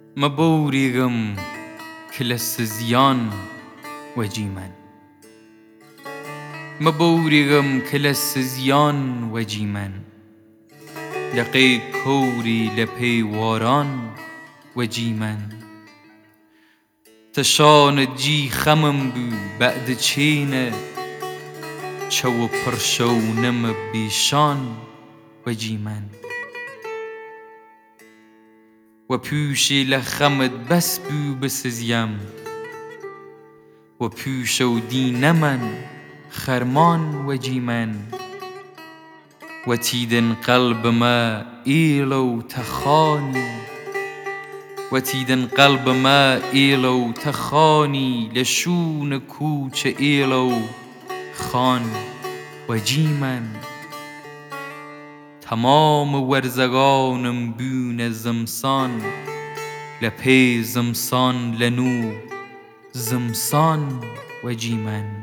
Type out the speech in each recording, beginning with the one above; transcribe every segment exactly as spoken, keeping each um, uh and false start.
مبوريغم كل السزيان وجيما مبوريغم كل السزيان وجيما لقي كوري لبي واران وجيما تشان جي خمم بو بعد چينه چو پرشو نم بيشان وجيما و پوشی لخمت بس بو بسزیم و پوشو دینمن خرمان وجیمن و تیدن قلب ما ایلو تخانی و تیدن قلب ما ایلو تخانی لشون کوچ ایلو خان وجیمن تمام ورزگانم بون زمسان لپی زمسان لنو زمسان وجیمن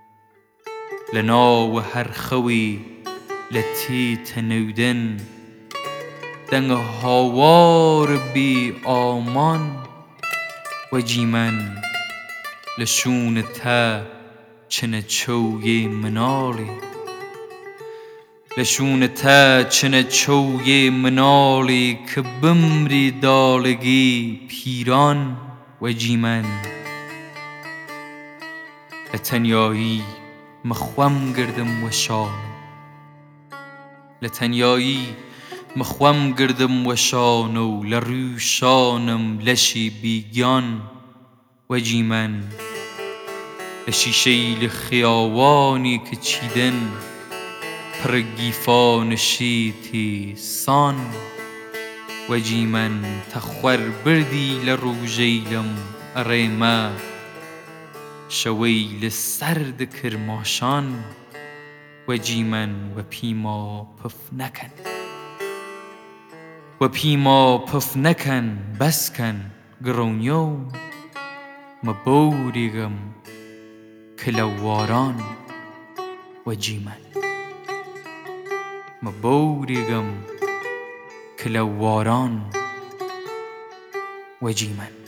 لناو هر خوی لتی تنودن دنگ هاوار بی آمان وجیمن لشون تا چنه چوی منالی لشون تا چنه چوی منالی که بمری دالگی پیران وجیمن لتنیایی مخوام گردم وشان لتنیایی مخوام گردم وشانو لروشانم لشی بیگیان وجیمن لشیشی لخیاوانی که چیدن پرگیفان شیتی سان وجیمن تخور بردی لروجیلم اریما شوی لسرد کرماشان وجیمن و پیما پف نکن و پیما پف نکن بس کن گرونیو مبوريغم كلواران وجيما مبوريغم كلواران وجيما